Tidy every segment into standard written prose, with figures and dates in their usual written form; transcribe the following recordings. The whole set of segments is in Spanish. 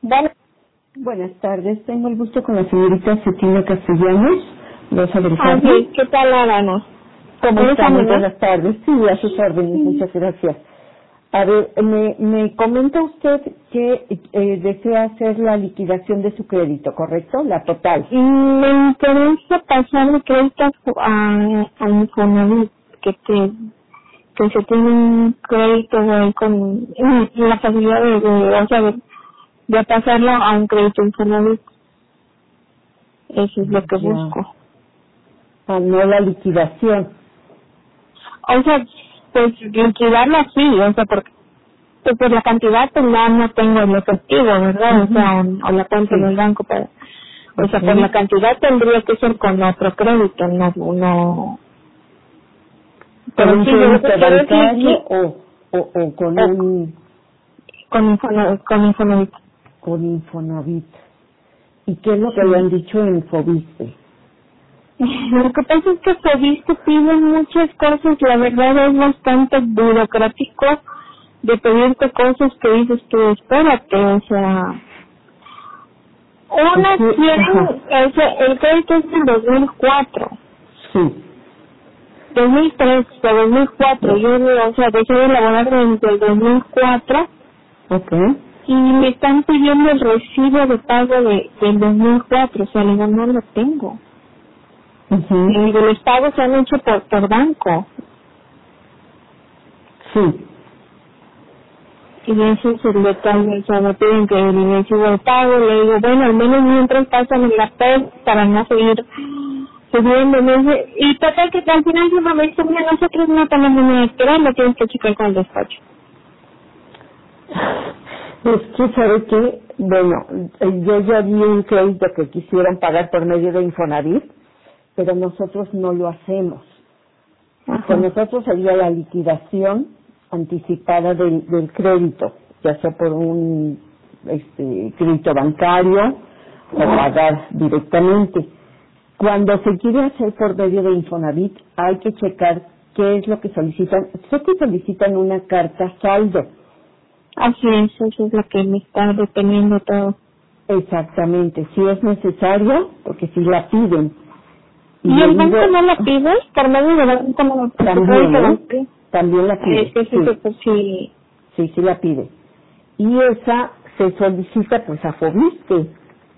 Bueno, Buenas tardes, tengo el gusto con la señorita Cetina Castellanos, Rosa del Carmen. sí, ¿qué tal, Arano? ¿Cómo ¿Eres está? Muy amiga? buenas tardes. Sí, a sus órdenes, muchas gracias. A ver, me comenta usted que desea hacer la liquidación de su crédito, ¿correcto? La total. Me interesa pasar el crédito a Infonavit, que se tiene un crédito con la facilidad de pasarlo a un crédito Infonavit. Eso es lo que Ya. busco. Ah, no la liquidación. O sea, pues liquidarlo así, o sea, porque pues la cantidad pues no tengo en efectivo, ¿verdad? O sea, o la cuenta Sí. en el banco para... O sea, Ujú. por la cantidad tendría que ser con otro crédito, no. ¿Con Pero un sí, yo lo crédito que quiero es bancario o con con Infonavit. con Infonavit? ¿Y qué es lo que le Sí. han dicho en Fobiste? Lo que pasa es que Fobis te piden muchas cosas, la verdad es bastante burocrático de pedirte cosas que dices tú, espérate, o sea, una Ajá. quieren, el crédito es del 2004, Sí. 2003, de 2004, yo, o sea, dejé de laborar desde el 2004 Ok. y me están pidiendo el recibo de pago del 2004, o sea, le digo, no lo tengo. Ujú. Y los pagos se han hecho por banco. Sí. Y ese es el detalle, o sea, me piden que el recibo de pago, le digo, bueno, al menos mientras pasan en la PES para no seguir subiendo. Me dice, y total que al final se me dice, mira, nosotros no tenemos nada que esperar, lo tienes que checar con el despacho. Es que sabe que, bueno, yo ya vi un crédito que quisieran pagar por medio de Infonavit, pero nosotros no lo hacemos. Con Ajá, nosotros sería la liquidación anticipada del crédito, ya sea por un crédito bancario o pagar directamente. Cuando se quiere hacer por medio de Infonavit, hay que checar qué es lo que solicitan. Sé que solicitan una carta saldo. así es, eso es lo que me está deteniendo todo. Exactamente, si es necesario, porque si la piden. Y ¿Y le el banco digo, no la pide? Por medio del banco no la pide, también, crédito ¿eh? banco. También la Es pide, que sí, sí, pues sí. sí la pide. Y esa se solicita pues a Fobiste.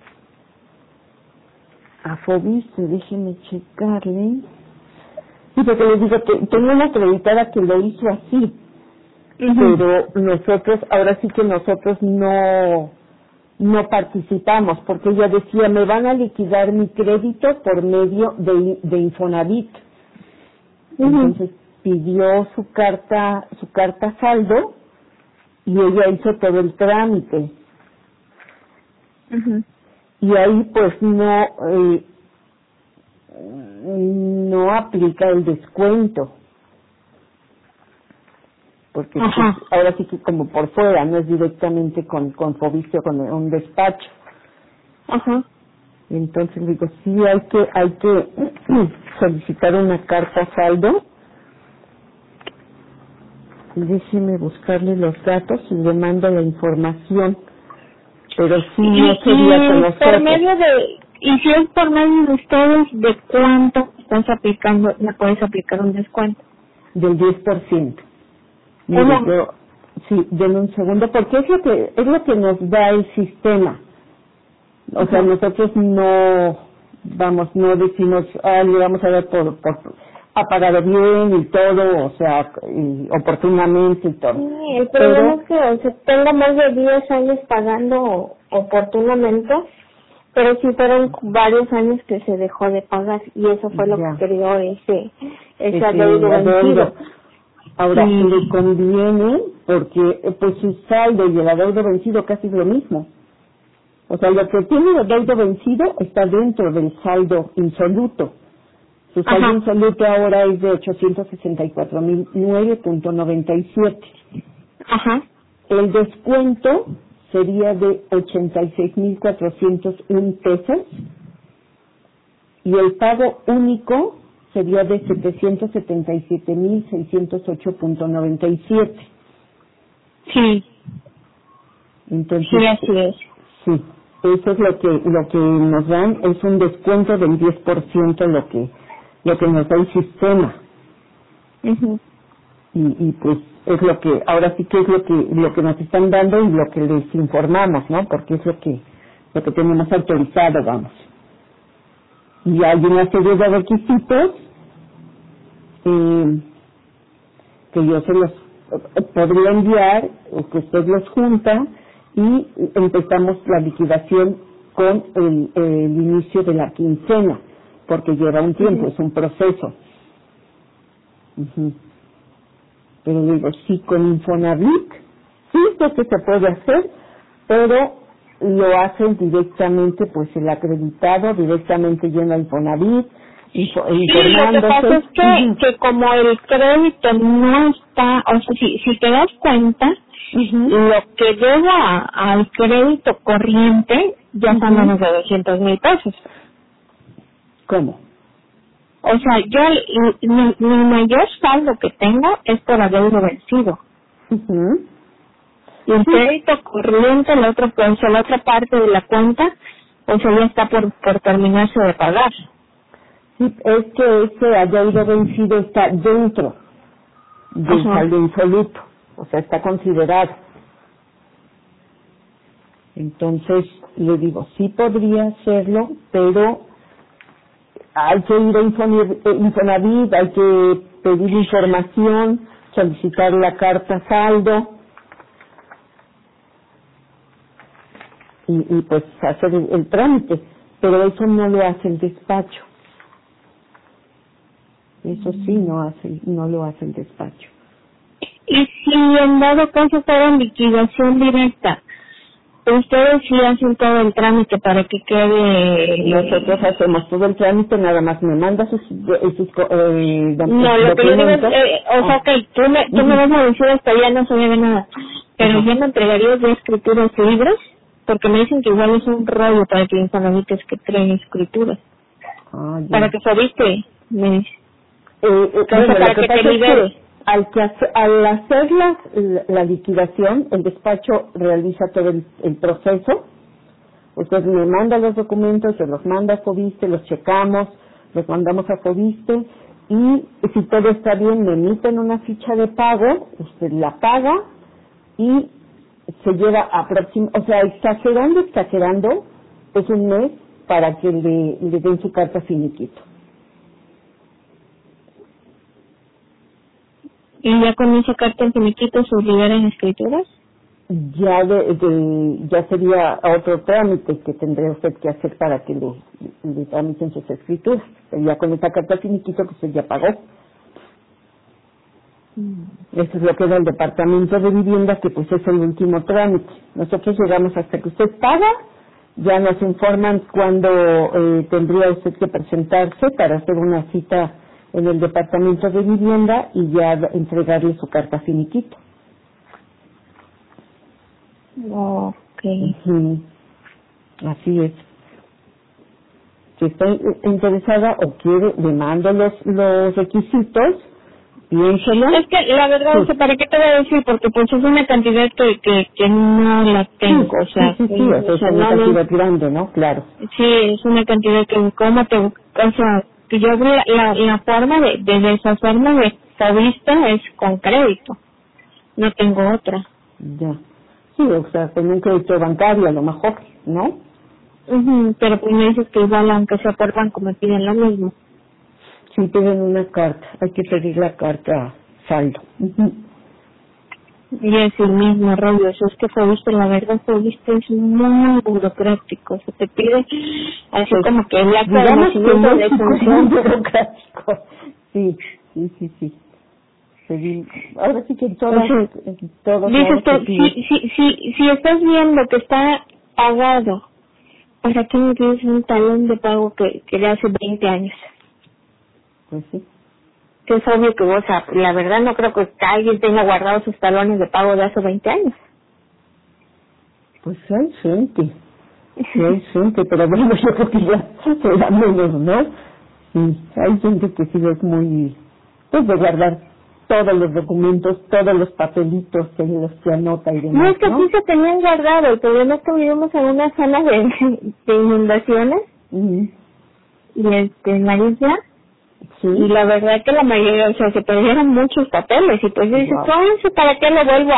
A Fobiste, déjeme checarle. Sí, porque les digo que tengo una acreditada que lo hizo así, Ujú. pero nosotros, ahora sí que nosotros no participamos, porque ella decía, me van a liquidar mi crédito por medio de Infonavit. Ujú. Entonces pidió su carta saldo y ella hizo todo el trámite. Ujú. Y ahí pues no aplica el descuento, porque pues Ajá. ahora sí que como por fuera, no es directamente con Fobiste o con un despacho. Ajá. Entonces digo, sí hay que solicitar una carta saldo. Déjeme buscarle los datos y le mando la información, pero sí no sería con Por nosotros, medio y si es por medio de ustedes, ¿de cuánto estás aplicando, me puedes aplicar un descuento? del 10%. Mire, ¿Cómo? yo, sí, denme un segundo, porque es lo que nos da el sistema. O sea, Ajá. nosotros no decimos, le vamos a dar ha pagado bien y todo, o sea, y oportunamente y todo. Sí, el problema Pero, es que o sea, tengo más de 10 años pagando oportunamente, pero sí fueron varios años que se dejó de pagar y eso fue lo que ya, creó ese adeudo ese adeudo. vencido. Ahora, le Sí. conviene porque pues su saldo y el adeudo vencido casi es lo mismo. O sea, lo que tiene el adeudo vencido está dentro del saldo insoluto. Su saldo Ajá. insoluto ahora es de 864,009.97. Ajá. El descuento sería de 86,401 pesos y el pago único sería de 777,608.97. Sí. Entonces, Sí, así es. Sí, eso es lo que nos dan, es un descuento del 10% lo que nos da el sistema. Uh-huh. Y pues es lo que, ahora sí que es lo que nos están dando y lo que les informamos, ¿no? Porque es lo que tenemos autorizado, vamos. Y hay una serie de requisitos que yo se los podría enviar, o que usted los junta, y empezamos la liquidación con el inicio de la quincena, porque lleva un tiempo, es un proceso. Uh-huh. Pero digo, sí, con Infonavit, sí sé que se puede hacer, pero lo hacen directamente, pues el acreditado directamente llena Infonavit, Sí, lo que pasa es que como el crédito no está, o sea, si te das cuenta, lo que lleva al crédito corriente ya está menos de 200,000 pesos. ¿Cómo? O sea, yo, mi mayor saldo que tengo es por adeudo vencido. Y el crédito corriente, la otra parte de la cuenta, o sea, ya está por terminarse de pagar. Sí, es que ese adeudo vencido está dentro del saldo insoluto, o sea, está considerado. Entonces, le digo, sí podría hacerlo, pero hay que ir a Infonavit, hay que pedir información, solicitar la carta saldo y pues hacer el trámite, pero eso no lo hace el despacho. Eso sí no lo hace el despacho. Y si en dado caso fuera en liquidación directa, ustedes sí hacen todo el trámite para que quede... Nosotros hacemos todo el trámite, nada más me manda sus no, lo que yo digo es, o sea, que tú me vas a decir hasta ya no sabía de nada, pero yo me entregarías de escrituras libres, porque me dicen que igual es un rollo para que Infonavit es que creen escrituras. Para que Fobiste, me dice. Para que te libere. Al hacer la liquidación, el despacho realiza todo el proceso. Usted me manda los documentos, se los manda a Fobiste, los checamos, los mandamos a Fobiste, y si todo está bien, me emiten una ficha de pago, usted la paga y se lleva o sea, exagerando, es un mes para que le den su carta finiquito. ¿Y ya con esa carta en finiquito se liberan escrituras? Ya sería otro trámite que tendría usted que hacer para que le tramiten sus escrituras. Ya con esa carta finiquito que usted ya pagó. Eso es lo que da el departamento de vivienda, que pues es el último trámite. Nosotros llegamos hasta que usted paga, ya nos informan cuándo tendría usted que presentarse para hacer una cita en el departamento de vivienda y ya entregarle su carta finiquito. Okay. Así es. Si está interesada o quiere, le mando los requisitos, piénselo. Es que la verdad, sí. ¿Para qué te voy a decir? Porque pues es una cantidad que no la tengo, o sea, es una cantidad grande, ¿no? Claro. Sí, es una cantidad que o sea, que yo abrí la forma de deshacerme de Fobiste es con crédito, no tengo otra. Ya. Sí, o sea, con un crédito bancario a lo mejor, ¿no? Pero pues me dices que igual, aunque sea por banco, me piden lo mismo. Sí, piden una carta, hay que pedir la carta saldo. Y es el mismo rollo, eso es que Fobiste, la verdad, Fobiste es muy burocrático, se te pide así pues, como que el acta de nacimiento de función burocrático. Sí. Ahora sí que todos dices que si estás viendo que está pagado, ¿para qué me pides un talón de pago que de hace 20 años? Pues sí. Que es obvio que vos, la verdad no creo que alguien tenga guardados sus talones de pago de hace 20 años. Pues hay gente, pero bueno, yo creo que ya será menos, ¿no? Sí, hay gente que sí es muy, pues de guardar todos los documentos, todos los papelitos en los que anota y demás, No, es que sí se tenían guardado. El problema es que vivimos en una zona de inundaciones. Y en la isla. Sí. Y la verdad que la mayoría, o sea, se perdieron muchos papeles. Y pues yo dije, ¿para qué lo vuelvo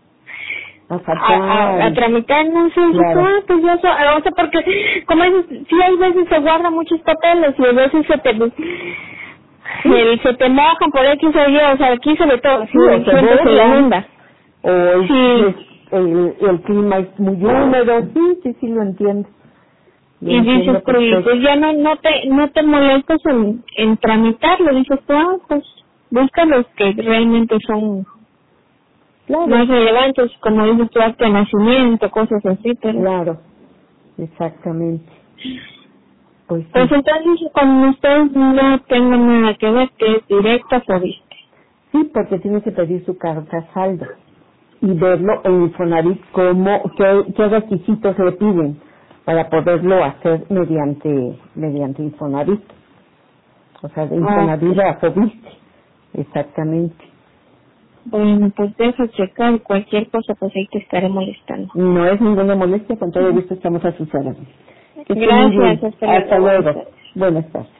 a tramitar? No sé, claro. Pues yo, o sea, porque, como dices, sí hay veces se guardan muchos papeles y a veces se te mojan por X o Y, o sea, aquí sobre todo, sí, se inunda. O el clima es muy húmedo, sí, lo entiendo. Y dices, pues ya no te molestas en tramitarlo, dices, pues busca los que realmente son más relevantes, como dices tu acta de nacimiento, cosas así, pero... Claro, exactamente. Pues entonces con ustedes no tengo nada que ver, que es directa por viste. Sí, porque tiene que pedir su carta saldo y verlo en Infonavit qué requisitos le piden para poderlo hacer mediante Infonavit. O sea, de Infonavit a Fobiste. Exactamente. Bueno, pues deja checar cualquier cosa, pues ahí te estaré molestando. No es ninguna molestia, con todo gusto estamos a sus órdenes. Gracias, hasta luego. Buenas tardes.